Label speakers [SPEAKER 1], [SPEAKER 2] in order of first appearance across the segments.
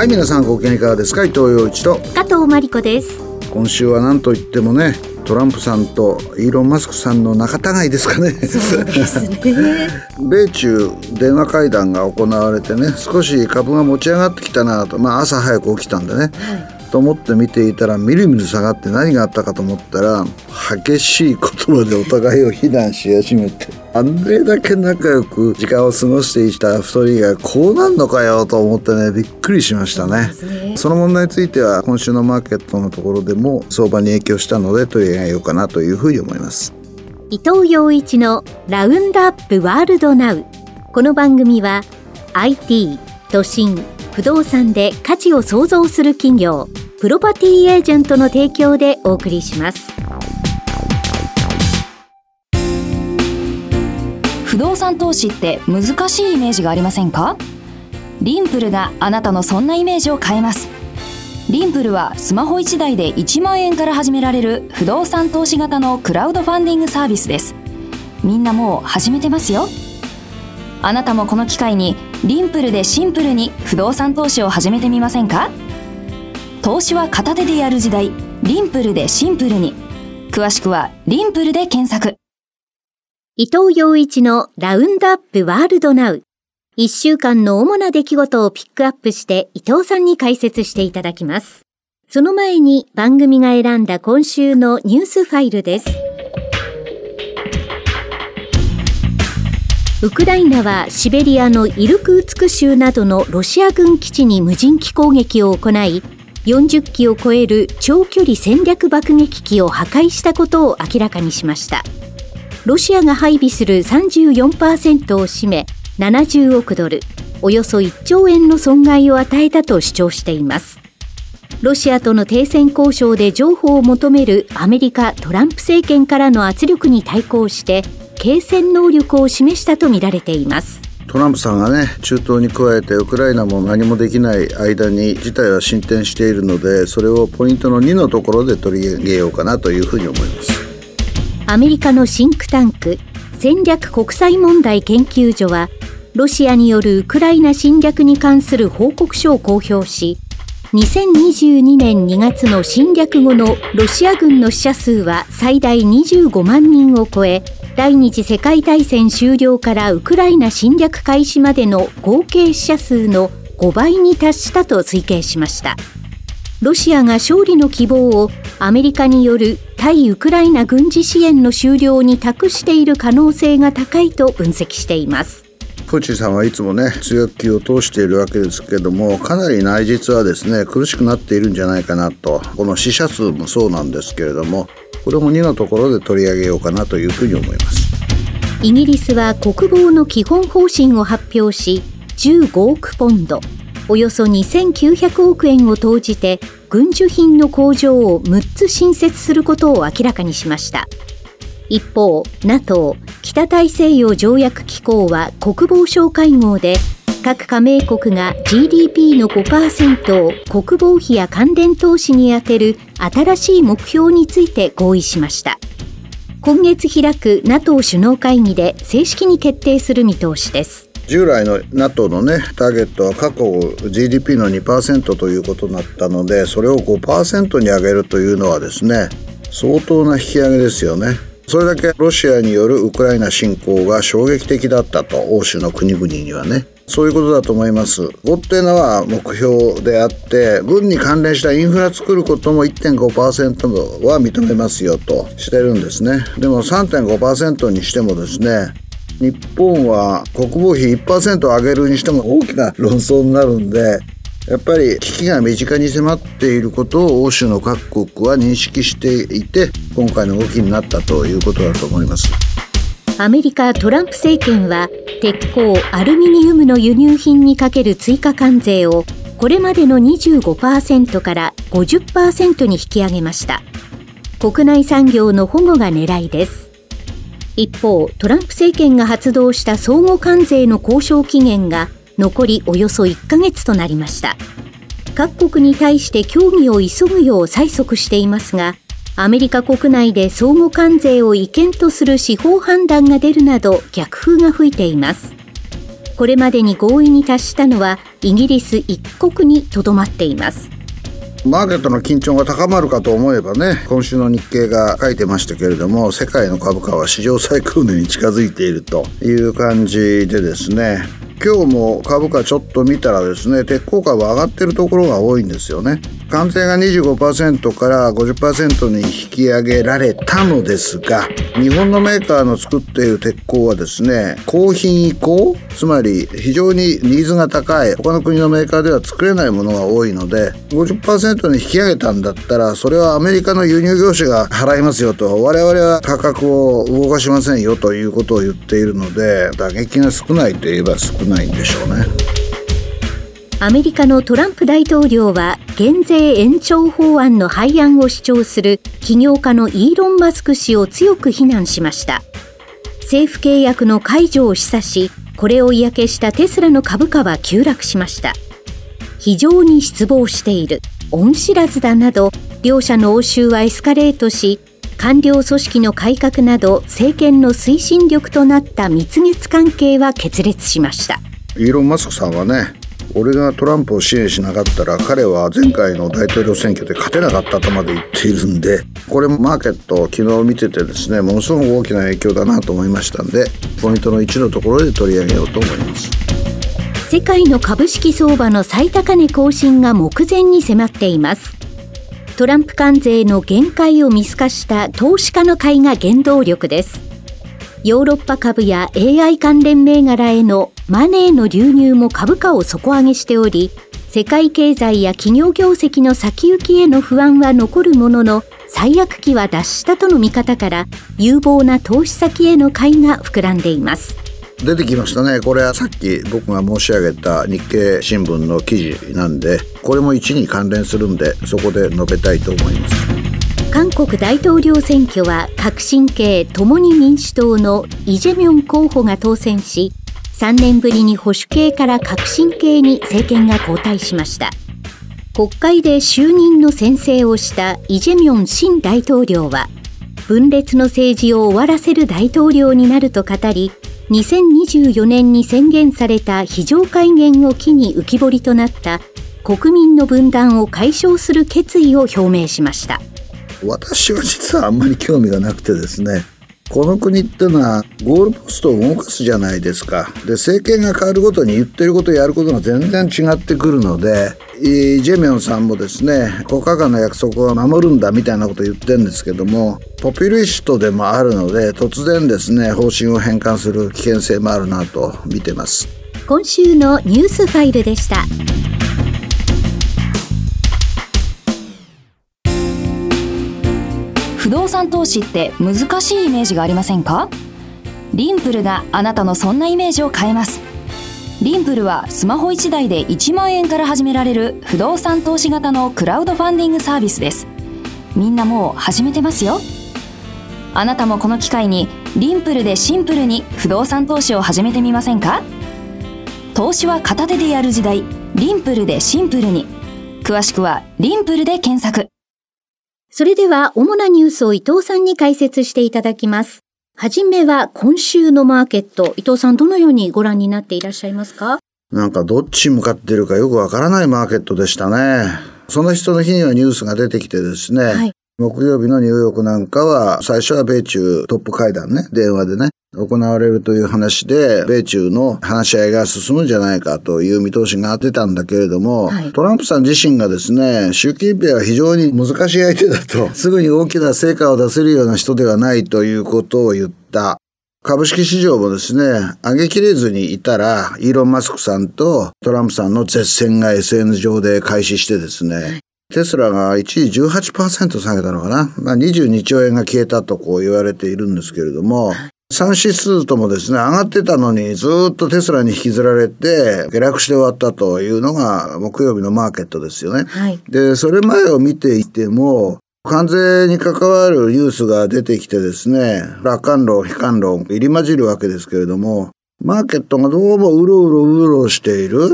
[SPEAKER 1] はい、皆さんご機嫌いかがですか。伊藤洋一と
[SPEAKER 2] 加藤真理子です。
[SPEAKER 1] 今週は何といってもね、トランプさんとイーロン・マスクさんの仲違いですかね。
[SPEAKER 2] そうですね。
[SPEAKER 1] 米中電話会談が行われてね、少し株が持ち上がってきたなと、朝早く起きたんでね、と思って見ていたらみるみる下がって、何があったかと思ったら激しい言葉でお互いを非難し始めて、あれだけ仲良く時間を過ごしていた2人がこうなんのかよと思ってね、びっくりしましたね。その問題については今週のマーケットのところでも相場に影響したので取り上げようかなというふうに思います。
[SPEAKER 2] 伊藤洋一のラウンドアップワールドナウ。この番組は IT、都心、不動産で価値を創造する企業プロパティエージェントの提供でお送りします。
[SPEAKER 3] 不動産投資って難しいイメージがありませんか？リンプルがあなたのそんなイメージを変えます。リンプルはスマホ1台で1万円から始められる不動産投資型のクラウドファンディングサービスです。みんなもう始めてますよ。あなたもこの機会にリンプルでシンプルに不動産投資を始めてみませんか？投資は片手でやる時代、リンプルでシンプルに。詳しくはリンプルで検索。
[SPEAKER 2] 伊藤洋一のラウンドアップワールドナウ。1週間の主な出来事をピックアップして伊藤さんに解説していただきます。その前に番組が選んだ今週のニュースファイルです。ウクライナはシベリアのイルクーツク州などのロシア軍基地に無人機攻撃を行い、40機を超える長距離戦略爆撃機を破壊したことを明らかにしました。ロシアが配備する 34% を占め、70億ドル、およそ1兆円の損害を与えたと主張しています。ロシアとの停戦交渉で譲歩を求めるアメリカ・トランプ政権からの圧力に対抗して、継戦能力を示したとみられています。
[SPEAKER 1] トランプさんがね、中東に加えてウクライナも何もできない間に事態は進展しているので、それをポイントの2のところで取り上げようかなというふうに思います。
[SPEAKER 2] アメリカのシンクタンク戦略国際問題研究所は、ロシアによるウクライナ侵略に関する報告書を公表し、2022年2月の侵略後のロシア軍の死者数は最大25万人を超え、第二次世界大戦終了からウクライナ侵略開始までの合計死者数の5倍に達したと推計しました。ロシアが勝利の希望をアメリカによる対ウクライナ軍事支援の終了に託している可能性が高いと分析しています。
[SPEAKER 1] プーチンさんはいつもね、強気を通しているわけですけども、かなり内実はですね、苦しくなっているんじゃないかなと。この死者数もそうなんですけれども、これも2のところで取り上げようかなというふうに思います。
[SPEAKER 2] イギリスは国防の基本方針を発表し、15億ポンド、およそ2900億円を投じて軍需品の工場を6つ新設することを明らかにしました。一方、NATO 北大西洋条約機構は国防相会合で、各加盟国が GDP の 5% を国防費や関連投資に充てる新しい目標について合意しました。今月開く NATO 首脳会議で正式に決定する見通しです。
[SPEAKER 1] 従来の NATO のね、ターゲットは過去 GDP の 2% ということになったので、それを 5% に上げるというのはですね、相当な引き上げですよね。それだけロシアによるウクライナ侵攻が衝撃的だったと、欧州の国々にはね、そういうことだと思います。5っていうのは目標であって、軍に関連したインフラ作ることも 1.5% は認めますよとしてるんですね。でも 3.5% にしてもですね、日本は国防費 1% 上げるにしても大きな論争になるんで、やっぱり危機が身近に迫っていることを欧州の各国は認識していて、今回の動きになったということだと思います。
[SPEAKER 2] アメリカ・トランプ政権は鉄鋼・アルミニウムの輸入品にかける追加関税をこれまでの 25% から 50% に引き上げました。国内産業の保護が狙いです。一方、トランプ政権が発動した相互関税の交渉期限が残りおよそ1ヶ月となりました。各国に対して協議を急ぐよう催促していますが、アメリカ国内で相互関税を違憲とする司法判断が出るなど逆風が吹いています。 これまでに合意に達したのはイギリス一国にとどまっています。
[SPEAKER 1] マーケットの緊張が高まるかと思えばね、今週の日経が書いてましたけれども、世界の株価は史上最高値に近づいているという感じでですね、今日も株価ちょっと見たらですね、鉄鋼株上がってるところが多いんですよね。関税が 25% から 50% に引き上げられたのですが、日本のメーカーの作っている鉄鋼はですね、高品移行、つまり非常にニーズが高い他の国のメーカーでは作れないものが多いので、 50% に引き上げたんだったらそれはアメリカの輸入業者が払いますよと、我々は価格を動かしませんよということを言っているので、打撃が少ないといえば少ないんでしょうね。
[SPEAKER 2] アメリカのトランプ大統領は減税延長法案の廃案を主張する起業家のイーロン・マスク氏を強く非難しました。政府契約の解除を示唆し、これを嫌気したテスラの株価は急落しました。非常に失望している、恩知らずだなど、両者の応酬はエスカレートし、官僚組織の改革など政権の推進力となった蜜月関係は決裂しました。
[SPEAKER 1] イーロン・マスクさんはね、俺がトランプを支援しなかったら彼は前回の大統領選挙で勝てなかったとまで言っているんで、これもマーケットを昨日見ててですね、ものすごく大きな影響だなと思いましたんで、ポイントの1のところで取り上げようと思います。
[SPEAKER 2] 世界の株式相場の最高値更新が目前に迫っています。トランプ関税の限界を見透かした投資家の買いが原動力です。ヨーロッパ株や AI 関連銘柄へのマネーの流入も株価を底上げしており、世界経済や企業業績の先行きへの不安は残るものの、最悪期は脱したとの見方から有望な投資先への買いが膨らんでいます。
[SPEAKER 1] 出てきましたね。これはさっき僕が申し上げた日経新聞の記事なんで、これも1に関連するんで、そこで述べたいと思います。
[SPEAKER 2] 韓国大統領選挙は革新系共に民主党のイ・ジェミョン候補が当選し、3年ぶりに保守系から革新系に政権が交代しました。国会で就任の宣誓をしたイ・ジェミョン新大統領は、分裂の政治を終わらせる大統領になると語り、2024年に宣言された非常戒厳を機に浮き彫りとなった国民の分断を解消する決意を表明しました。
[SPEAKER 1] 私は実はあんまり興味がなくてですね、この国ってのはゴールポストを動かすじゃないですか。で、政権が変わるごとに言ってることやることが全然違ってくるので、イ・ジェミョンさんもですね、国家間の約束を守るんだみたいなことを言ってるんですけども、ポピュリストでもあるので、突然ですね、方針を変換する危険性もあるなと見てます。
[SPEAKER 2] 今週のニュースファイルでした。
[SPEAKER 3] 不動産投資って難しいイメージがありませんか？リンプルがあなたのそんなイメージを変えます。リンプルはスマホ1台で1万円から始められる不動産投資型のクラウドファンディングサービスです。みんなもう始めてますよ。あなたもこの機会にリンプルでシンプルに不動産投資を始めてみませんか？投資は片手でやる時代、リンプルでシンプルに。詳しくはリンプルで検索。
[SPEAKER 2] それでは主なニュースを伊藤さんに解説していただきます。はじめは今週のマーケット、伊藤さんどのようにご覧になっていらっしゃいますか？
[SPEAKER 1] なんかどっち向かってるかよくわからないマーケットでしたね。その人の日にはニュースが出てきてですね、はい、木曜日のニューヨークなんかは最初は米中トップ会談ね、電話でね行われるという話で、米中の話し合いが進むんじゃないかという見通しが出たんだけれども、はい、トランプさん自身がですね、習近平は非常に難しい相手だと、すぐに大きな成果を出せるような人ではないということを言った。株式市場もですね、上げきれずにいたら、イーロン・マスクさんとトランプさんの絶戦が SN 上で開始してですね、テスラが一時 18% 下げたのかな、22兆円が消えたとこう言われているんですけれども、3指数ともですね、上がってたのにずっとテスラに引きずられて下落して終わったというのが木曜日のマーケットですよね。はい、で、それ前を見ていても、関税に関わるニュースが出てきてですね、楽観論、悲観論、入り混じるわけですけれども、マーケットがどうもうろしている。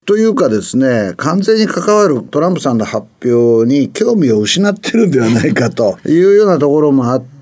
[SPEAKER 1] というかですね、完全に関わるトランプさんの発表に興味を失ってるんではないかというようなところもあって、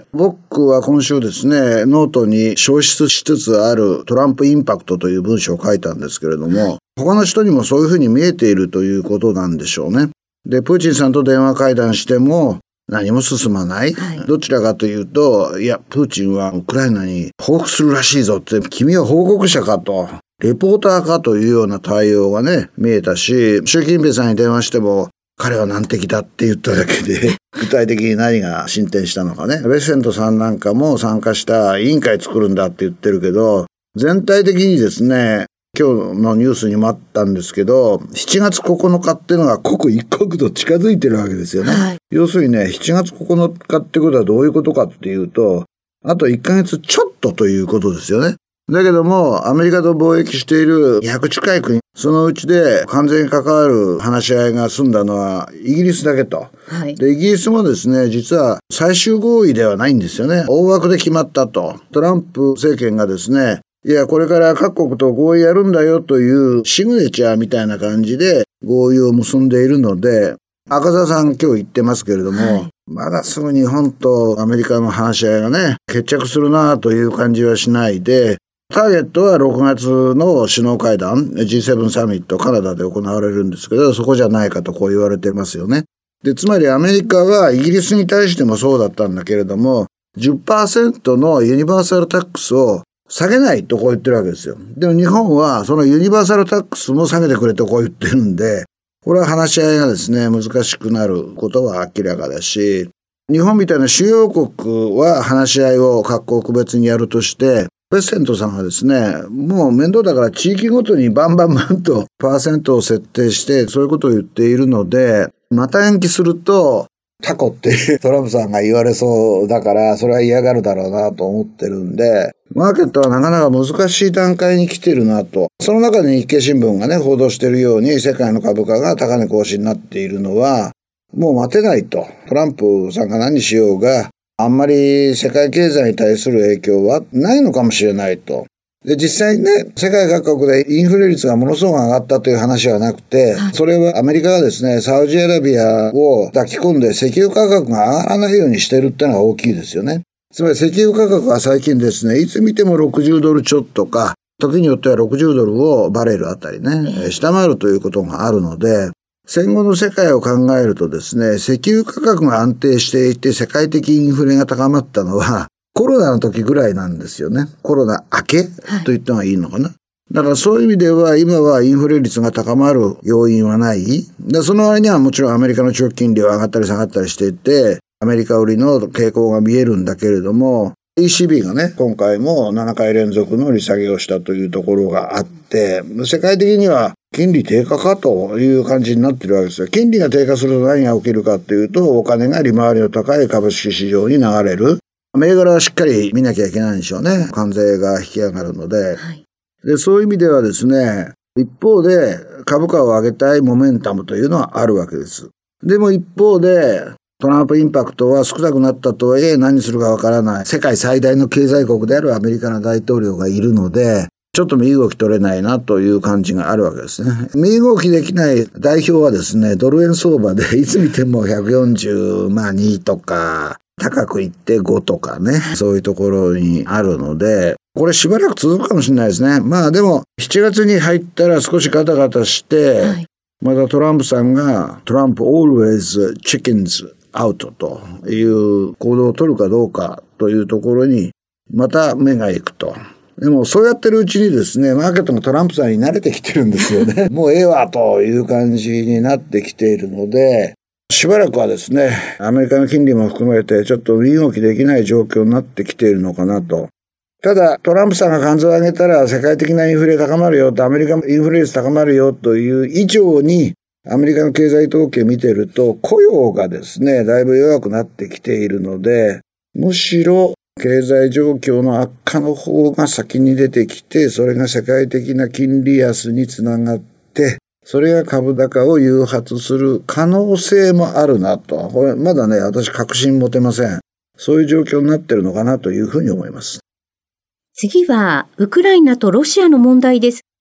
[SPEAKER 1] 僕は今週ですね、ノートに消失しつつあるトランプインパクトという文章を書いたんですけれども、他の人にもそういうふうに見えているということなんでしょうね。で、プーチンさんと電話会談しても何も進まない、どちらかというと、いや、プーチンはウクライナに報復するらしいぞって、君は報告者かと、レポーターかというような対応がね、見えたし、習近平さんに電話しても、彼は難敵だって言っただけで、具体的に何が進展したのかね。ベッセントさんなんかも参加した委員会作るんだって言ってるけど、全体的にですね、今日のニュースにもあったんですけど、7月9日っていうのが刻一刻と近づいてるわけですよね。要するにね、7月9日ってことはどういうことかっていうと、あと1ヶ月ちょっとということですよね。だけども、アメリカと貿易している100近い国、そのうちで完全に関わる話し合いが済んだのはイギリスだけと。で、イギリスもですね、実は最終合意ではないんですよね。大枠で決まったと。トランプ政権がですね、いや、これから各国と合意やるんだよというシグネチャーみたいな感じで合意を結んでいるので、赤澤さん今日言ってますけれども、まだすぐ日本とアメリカの話し合いがね、決着するなという感じはしないで、ターゲットは6月の首脳会談、G7 サミット、カナダで行われるんですけど、そこじゃないかとこう言われてますよね。で、つまりアメリカはイギリスに対してもそうだったんだけれども、10% のユニバーサルタックスを下げないとこう言ってるわけですよ。でも日本はそのユニバーサルタックスも下げてくれとこう言ってるんで、これは話し合いがですね、難しくなることは明らかだし、日本みたいな主要国は話し合いを各国別にやるとして、ベッセントさんはですね、もう面倒だから地域ごとにバンバンとパーセントを設定してそういうことを言っているので、また延期するとタコってトランプさんが言われそうだからそれは嫌がるだろうなと思ってるんで、マーケットはなかなか難しい段階に来てるなと。その中で日経新聞がね、報道しているように世界の株価が高値更新になっているのはもう待てないと。トランプさんが何しようがあんまり世界経済に対する影響はないのかもしれないと。で、実際にね、世界各国でインフレ率がものすごく上がったという話はなくて、それはアメリカがですね、サウジアラビアを抱き込んで石油価格が上がらないようにしてるってのが大きいですよね。つまり石油価格は最近ですね、いつ見ても60ドルちょっとか、時によっては60ドルをバレルあたりね、下回るということがあるので、戦後の世界を考えるとですね、石油価格が安定していて世界的インフレが高まったのはコロナの時ぐらいなんですよね。コロナ明けと言った方がいいのかな。だからそういう意味では今はインフレ率が高まる要因はない。でその割にはもちろんアメリカの長期金利は上がったり下がったりしていて、アメリカ売りの傾向が見えるんだけれども、ECB がね、今回も7回連続の利下げをしたというところがあって、世界的には金利低下かという感じになってるわけですよ。金利が低下すると何が起きるかっていうと、お金が利回りの高い株式市場に流れる。銘柄はしっかり見なきゃいけないんでしょうね。関税が引き上がるので。で、そういう意味ではですね、一方で株価を上げたいモメンタムというのはあるわけです。でも一方で、トランプインパクトは少なくなったとはいえ何するかわからない。世界最大の経済国であるアメリカの大統領がいるので、ちょっと身動き取れないなという感じがあるわけですね。身動きできない代表はですね、ドル円相場でいつ見ても142とか、高くいって5とかね、そういうところにあるので、これしばらく続くかもしれないですね。まあでも、7月に入ったら少しガタガタして、またトランプさんがトランプ always chickens out という行動を取るかどうかというところにまた目が行くと。でもそうやってるうちにですね、マーケットもトランプさんに慣れてきてるんですよね。もうええわという感じになってきているので、しばらくはですね、アメリカの金利も含めてちょっと身動きできない状況になってきているのかなと。ただトランプさんが関税を上げたら世界的なインフレ高まるよと、アメリカもインフレ率高まるよという以上に、アメリカの経済統計見てると雇用がですね、だいぶ弱くなってきているので、むしろ経済状況の悪化の方が先に出てきて、それが世界的な金利安につながって、それが株高を誘発する可能性もあるなと。これまだね、私確信持てません。そういう状況になってるのかなというふうに思います。
[SPEAKER 2] 次はウクライナとロシアの問題です。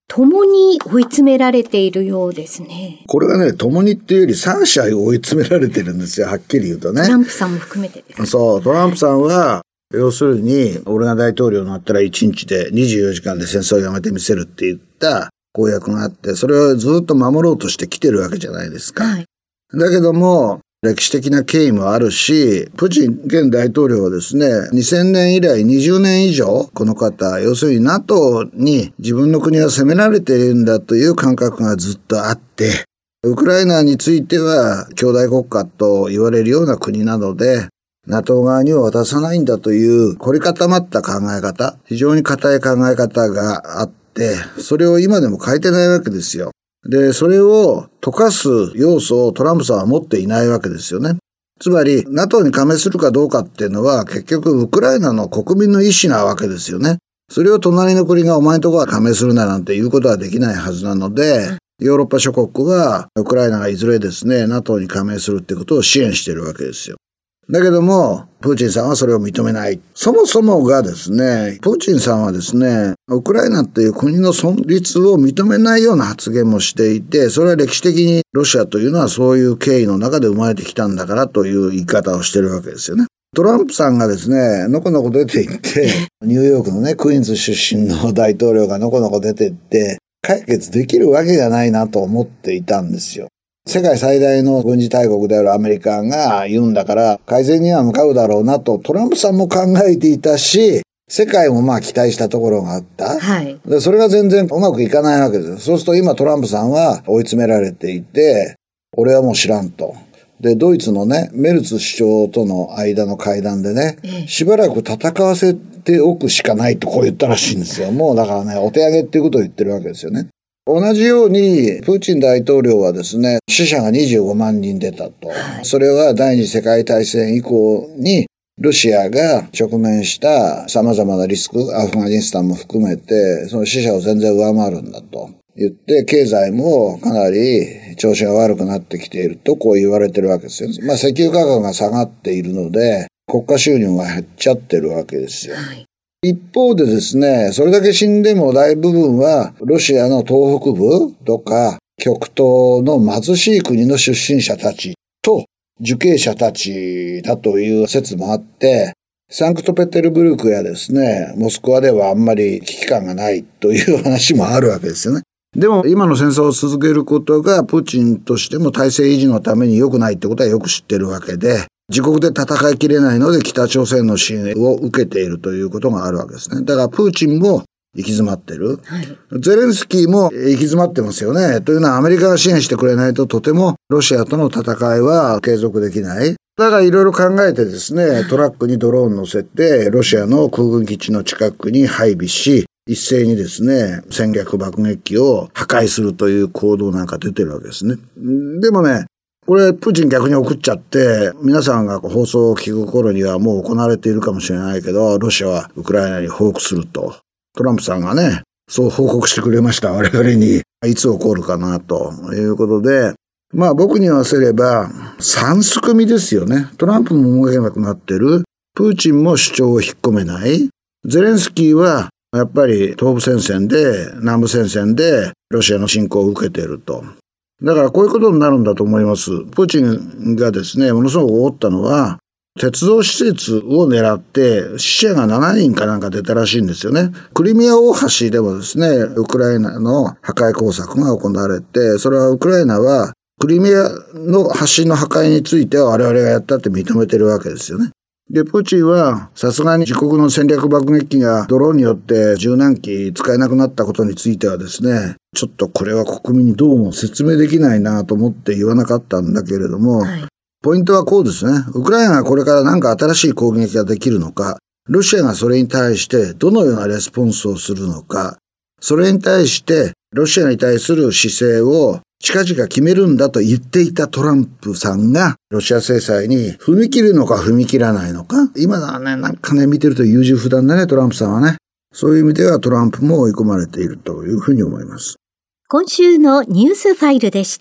[SPEAKER 2] 共に追い詰められているようですね。
[SPEAKER 1] これがね、共にっていうより3社追い詰められてるんですよ、はっきり言うとね。
[SPEAKER 2] トランプさんも含めてですね。
[SPEAKER 1] そう、トランプさんは、要するに、俺が大統領になったら1日で24時間で戦争をやめてみせるって言った公約があって、それをずっと守ろうとしてきてるわけじゃないですか。
[SPEAKER 2] はい。
[SPEAKER 1] だけども、歴史的な経緯もあるし、プーチン現大統領はですね、2000年以来20年以上、この方、要するに NATO に自分の国は攻められているんだという感覚がずっとあって、ウクライナについては兄弟国家と言われるような国なので、NATO 側には渡さないんだという凝り固まった考え方、非常に固い考え方があって、それを今でも変えてないわけですよ。で、それを溶かす要素をトランプさんは持っていないわけですよね。つまり、NATO に加盟するかどうかっていうのは、結局、ウクライナの国民の意思なわけですよね。それを隣の国がお前のところは加盟するななんていうことはできないはずなので、ヨーロッパ諸国は、ウクライナがいずれですね、NATO に加盟するってことを支援しているわけですよ。だけども、プーチンさんはそれを認めない。そもそもがですね、プーチンさんはですね、ウクライナっていう国の存立を認めないような発言もしていて、それは歴史的にロシアというのはそういう経緯の中で生まれてきたんだからという言い方をしてるわけですよね。トランプさんがですね、のこのこ出て行って、ニューヨークのね、クイーンズ出身の大統領がのこのこ出て行って、解決できるわけがないなと思っていたんですよ。世界最大の軍事大国であるアメリカが言うんだから改善には向かうだろうなとトランプさんも考えていたし、世界も期待したところがあった。
[SPEAKER 2] はい。
[SPEAKER 1] でそれが全然うまくいかないわけですよ。そうすると今トランプさんは追い詰められていて、俺はもう知らんと。で、ドイツのね、メルツ首相との間の会談でね、しばらく戦わせておくしかないとこう言ったらしいんですよ。もうだからね、お手上げっていうことを言ってるわけですよね。同じように、プーチン大統領はですね、死者が25万人出たと。それは第二次世界大戦以降に、ロシアが直面した様々なリスク、アフガニスタンも含めて、その死者を全然上回るんだと言って、経済もかなり調子が悪くなってきているとこう言われてるわけですよ。石油価格が下がっているので、国家収入が減っちゃってるわけですよ。一方でですね、それだけ死んでも大部分はロシアの東北部とか極東の貧しい国の出身者たちと受刑者たちだという説もあって、サンクトペテルブルクやですね、モスクワではあんまり危機感がないという話もあるわけですよね。でも今の戦争を続けることがプーチンとしても体制維持のために良くないってことはよく知ってるわけで、自国で戦いきれないので北朝鮮の支援を受けているということがあるわけですね。だからプーチンも行き詰まってる。はい、ゼレンスキーも行き詰まってますよね。というのはアメリカが支援してくれないととてもロシアとの戦いは継続できない。だからいろいろ考えてですね、トラックにドローン乗せてロシアの空軍基地の近くに配備し、一斉にですね、戦略爆撃機を破壊するという行動なんか出てるわけですね。でもね、これ、プーチン逆に送っちゃって、皆さんが放送を聞く頃にはもう行われているかもしれないけど、ロシアはウクライナに報復すると。トランプさんがね、そう報告してくれました。我々に。いつ起こるかな、ということで。僕に言わせれば、三すくみですよね。トランプも動けなくなってる。プーチンも主張を引っ込めない。ゼレンスキーは、やっぱり東部戦線で、南部戦線で、ロシアの侵攻を受けていると。だからこういうことになるんだと思います。プーチンがですね、ものすごく思ったのは、鉄道施設を狙って死者が7人かなんか出たらしいんですよね。クリミア大橋でもですね、ウクライナの破壊工作が行われて、それはウクライナはクリミアの橋の破壊については我々がやったって認めてるわけですよね。で、プーチンはさすがに自国の戦略爆撃機がドローンによって十何機使えなくなったことについてはですね、ちょっとこれは国民にどうも説明できないなと思って言わなかったんだけれども、ポイントはこうですね。ウクライナがこれから何か新しい攻撃ができるのか、ロシアがそれに対してどのようなレスポンスをするのか、それに対してロシアに対する姿勢を近々決めるんだと言っていたトランプさんがロシア制裁に踏み切るのか踏み切らないのか。今だね、なんかね、見てると優柔不断だね、トランプさんはね。そういう意味ではトランプも追い込まれているというふうに思います。
[SPEAKER 2] 今週のニュースファイルでした。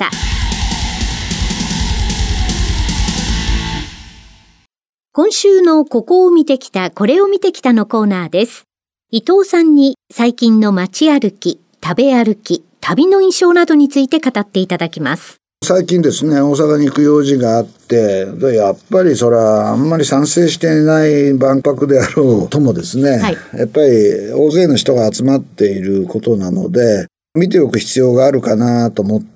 [SPEAKER 2] 今週のここを見てきた、これを見てきたのコーナーです。伊藤さんに最近の街歩き、 食べ歩き、旅の印象などについて語っていただきます。
[SPEAKER 1] 最近ですね、大阪に行く用事があって、やっぱりそれはあんまり賛成していない万博であろうともですね、
[SPEAKER 2] はい、
[SPEAKER 1] やっぱり大勢の人が集まっていることなので、見ておく必要があるかなと思って、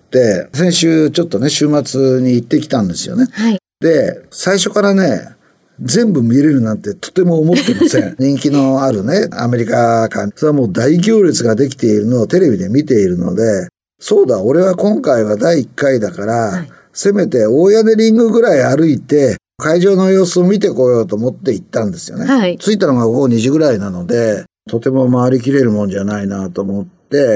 [SPEAKER 1] 先週ちょっとね、週末に行ってきたんですよね。
[SPEAKER 2] はい、
[SPEAKER 1] で、最初からね、全部見れるなんてとても思ってません。人気のあるね、アメリカ館、それはもう大行列ができているのをテレビで見ているので、そうだ、俺は今回は第1回だから、はい、せめて大屋根リングぐらい歩いて、会場の様子を見てこようと思って行ったんですよね。はい、着いたのが午後2時ぐらいなので、とても回りきれるもんじゃないなと思って、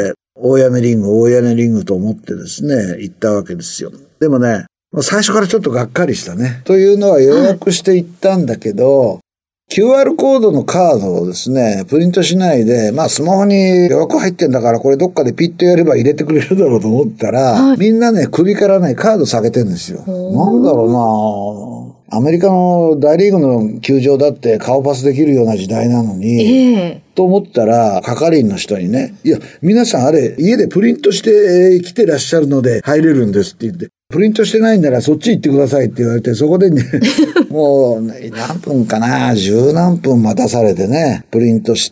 [SPEAKER 1] 大屋根リングと思ってですね、行ったわけですよ。でもね、最初からちょっとがっかりしたね。というのは予約して行ったんだけど、QR コードのカードをですね、プリントしないで、スマホに予約入ってんだからこれどっかでピッとやれば入れてくれるだろうと思ったら、みんなね、首からね、カード下げてんですよ。なんだろうな、アメリカの大リーグの球場だって顔パスできるような時代なのに、と思ったら、係員の人にね、いや、皆さんあれ、家でプリントして来てらっしゃるので入れるんですって言って、プリントしてないんならそっち行ってくださいって言われて、そこでね、もう何分かな、十何分待たされてね、プリントして、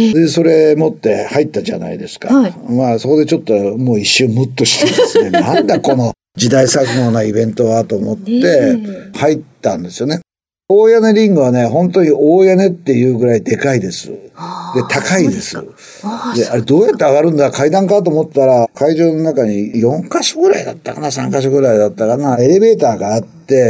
[SPEAKER 1] で、それ持って入ったじゃないですか。はい、そこでちょっともう一瞬ムッとしてですね、なんだこの時代錯誤なイベントはと思って入ったんですよね。大屋根リングはね、本当に大屋根っていうぐらいでかいです。で、高いです。で、あれどうやって上がるんだ、階段かと思ったら、会場の中に4カ所ぐらいだったかな、3カ所ぐらいだったかな、エレベーターがあって、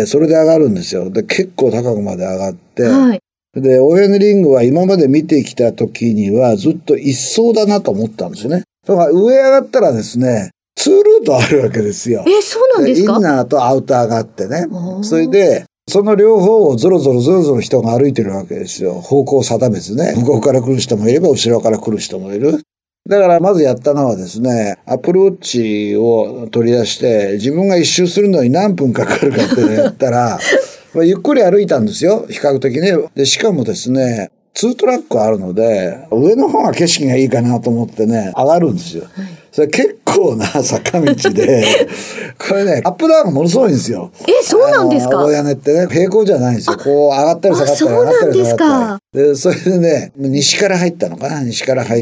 [SPEAKER 1] それで上がるんですよ。で、結構高くまで上がって、はい、で、大屋根リングは今まで見てきた時にはずっと一層だなと思ったんですよね。だから上上がったらですね、2ルートあるわけですよ。
[SPEAKER 2] そうなんですか？
[SPEAKER 1] インナーとアウターがあってね。それで、その両方をゾロゾロ人が歩いてるわけですよ。方向を定めずね。向こうから来る人もいれば、後ろから来る人もいる。だからまずやったのはですね、アップルウォッチを取り出して、自分が一周するのに何分かかるかっていうのをやったら、ゆっくり歩いたんですよ。比較的ね。で、しかもですね、2トラックあるので、上の方が景色がいいかなと思ってね、上がるんですよ。それ結構な坂道で、これね、アップダウンがものすごいんですよ。
[SPEAKER 2] そうなんですか？
[SPEAKER 1] 大屋根ってね、平行じゃないんですよ。こう上がったり下がったり上がったり下がったり。で、それでね、西から入ったのかな？西から入って、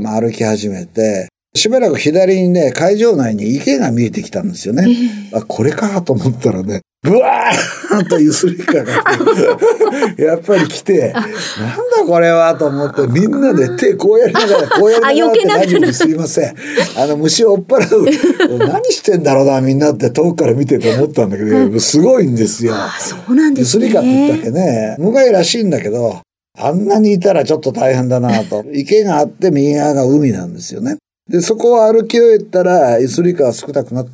[SPEAKER 1] 歩き始めて、しばらく左にね、会場内に池が見えてきたんですよね。これかと思ったらね、ブワーンとゆすりかかってやっぱり来て、なんだこれはと思って、みんなで手こうやりながらって大丈夫、すいません、虫を追っ払う何してんだろうなみんなって遠くから見てて思ったんだけど、すごいんですよ。
[SPEAKER 2] そうなんですね。
[SPEAKER 1] ゆすりかって言ったっけね、無害らしいんだけど、あんなにいたらちょっと大変だなと。池があって右側が海なんですよね。で、そこを歩き終えたら、ゆすりかは少なくなって、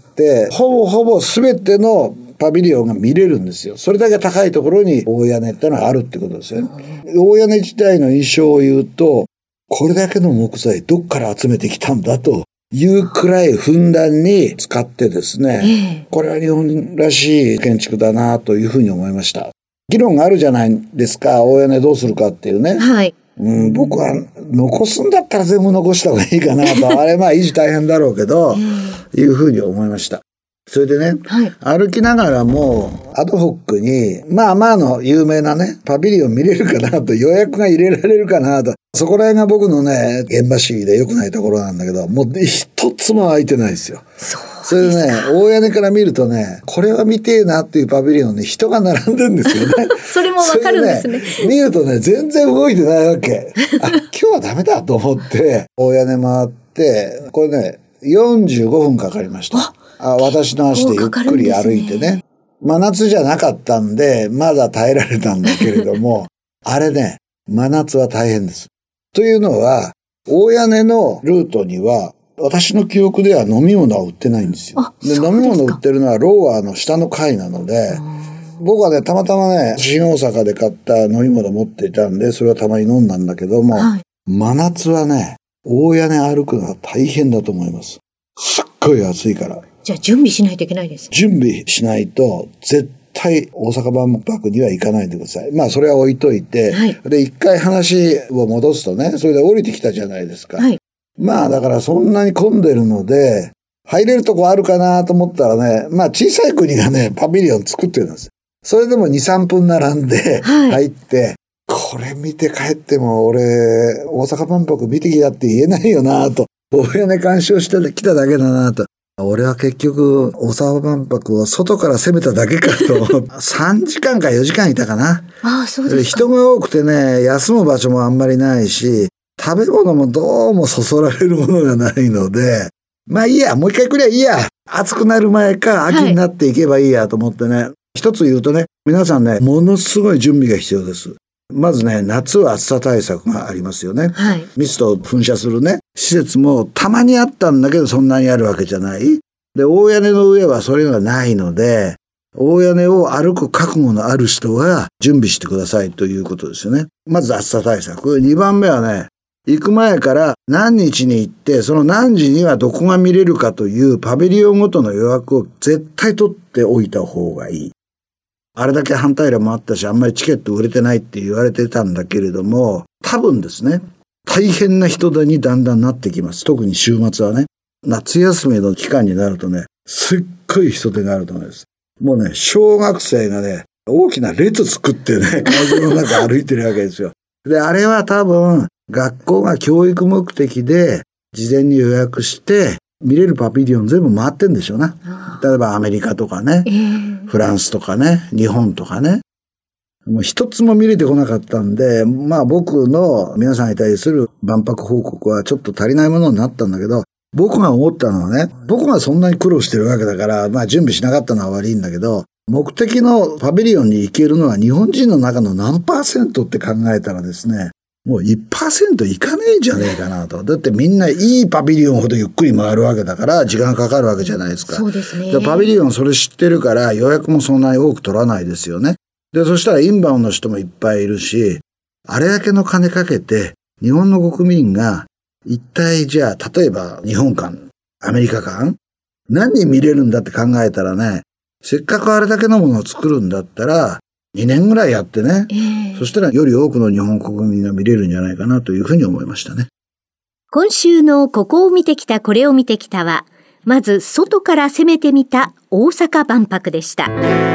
[SPEAKER 1] ほぼ全てのパビリオンが見れるんですよ。それだけ高いところに大屋根ってのがあるってことですよね。大屋根自体の印象を言うと、これだけの木材どっから集めてきたんだというくらいふんだんに使ってですね、これは日本らしい建築だなというふうに思いました。議論があるじゃないですか、大屋根どうするかっていうね。はい。僕は残すんだったら全部残した方がいいかなと、あれ維持大変だろうけど、いうふうに思いました。それでね、歩きながらもアドホックにの有名なねパビリオン見れるかなと、予約が入れられるかなと、そこら辺が僕のね現場主義で良くないところなんだけど、もう一つも空いてないですよ。それでね、大屋根から見るとね、これは見てえなっていうパビリオンに人が並んでるんですよね。
[SPEAKER 2] それもわかるんですね。
[SPEAKER 1] 見るとね、全然動いてないわけ。今日はダメだと思って大屋根回って、これね45分かかりました。私の足でゆっくり歩いてね。真夏じゃなかったんで、まだ耐えられたんだけれども、あれね、真夏は大変です。というのは、大屋根のルートには、私の記憶では飲み物は売ってないんですよ。で、飲み物売ってるのはローアーの下の階なので、僕はね、たまたまね、新大阪で買った飲み物持っていたんで、それはたまに飲んだんだけども、真夏はね、大屋根歩くのは大変だと思います。すっごい暑いから。
[SPEAKER 2] じゃあ準備しないといけないです。
[SPEAKER 1] 準備しないと絶対大阪万博には行かないでください。それは置いといて、で一回話を戻すとね、それで降りてきたじゃないですか。 まあだからそんなに混んでるので、入れるとこあるかなと思ったらね、まあ小さい国がね、パビリオン作ってるんです。それでも2、3分並んで入って、これ見て帰っても俺、大阪万博見てきたって言えないよなと、大屋根鑑賞してきただけだなと。俺は結局、大阪万博を外から攻めただけかと、3時間か4時間いたかな。
[SPEAKER 2] ああ、そうですか。
[SPEAKER 1] 人が多くてね、休む場所もあんまりないし、食べ物もどうもそそられるものがないので、まあいいや、もう一回来りゃいいや。暑くなる前か秋になっていけばいいやと思ってね。一つ言うとね、皆さんね、ものすごい準備が必要です。まずね、夏は暑さ対策がありますよね。
[SPEAKER 2] はい。
[SPEAKER 1] ミストを噴射するね、施設もたまにあったんだけどそんなにあるわけじゃない。で、大屋根の上はそれがないので、大屋根を歩く覚悟のある人は準備してくださいということですよね。まず暑さ対策。2番目はね、行く前から何日に行って、その何時にはどこが見れるかというパビリオンごとの予約を絶対取っておいた方がいい。あれだけ反対論もあったし、あんまりチケット売れてないって言われてたんだけれども、多分ですね、大変な人出にだんだんなってきます。特に週末はね。夏休みの期間になるとね、すっごい人出があると思います。もうね、小学生がね、大きな列作ってね、会場の中歩いてるわけですよ。で、あれは多分、学校が教育目的で事前に予約して見れるパビリオン全部回ってんでしょうな。例えばアメリカとかね、フランスとかね、日本とかね。もう一つも見れてこなかったんで、まあ僕の皆さんに対する万博報告はちょっと足りないものになったんだけど、僕が思ったのはね、僕がそんなに苦労してるわけだから、まあ準備しなかったのは悪いんだけど、目的のパビリオンに行けるのは日本人の中の何%って考えたらですね、もう 1% いかねえんじゃねえかなと。だってみんないいパビリオンほどゆっくり回るわけだから時間かかるわけじゃないですか。
[SPEAKER 2] そうですね。
[SPEAKER 1] パビリオンそれ知ってるから予約もそんなに多く取らないですよね。で、そしたらインバウンドの人もいっぱいいるし、あれだけの金かけて日本の国民が一体じゃあ例えば日本館、アメリカ館、何人見れるんだって考えたらね、せっかくあれだけのものを作るんだったら2年ぐらいやってね、そしたらより多くの日本国民が見れるんじゃないかなというふうに思いましたね。
[SPEAKER 2] 今週のここを見てきたこれを見てきたは、まず外から攻めてみた大阪万博でした。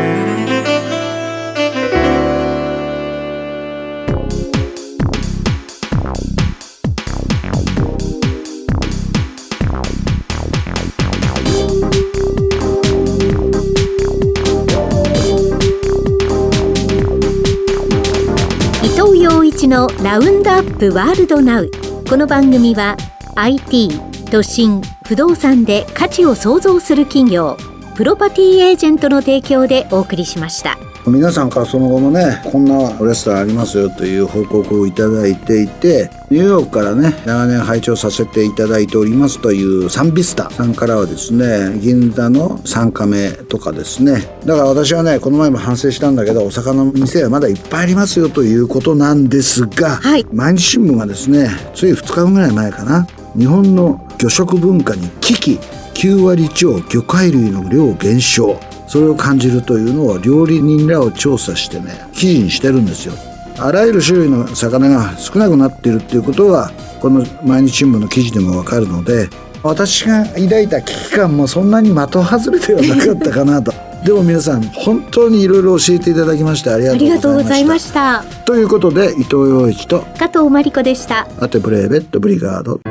[SPEAKER 2] 伊藤洋一のラウンドアップワールドナウ。この番組は IT、都心、不動産で価値を創造する企業プロパティエージェントの提供でお送りしました。
[SPEAKER 1] 皆さんからその後もね、こんなレストランありますよという報告をいただいていて、ニューヨークからね長年拝聴させていただいておりますというサンビスタさんからはですね、銀座の3カメとかですね、だから私はねこの前も反省したんだけど、大阪の店はまだいっぱいありますよということなんですが、
[SPEAKER 2] はい、
[SPEAKER 1] 毎日新聞がですね、つい2日ぐらい前かな、日本の魚食文化に危機、9割超魚介類の量減少、それを感じるというのを料理人らを調査してね、記事にしてるんですよ。あらゆる種類の魚が少なくなっているっていうことはこの毎日新聞の記事でもわかるので、私が抱いた危機感もそんなに的外れではなかったかなとでも皆さん本当にいろいろ教えていただきましてありがとうございました。ということで伊藤洋一と
[SPEAKER 2] 加藤真理子でした。
[SPEAKER 1] アテブレーベットブリガード。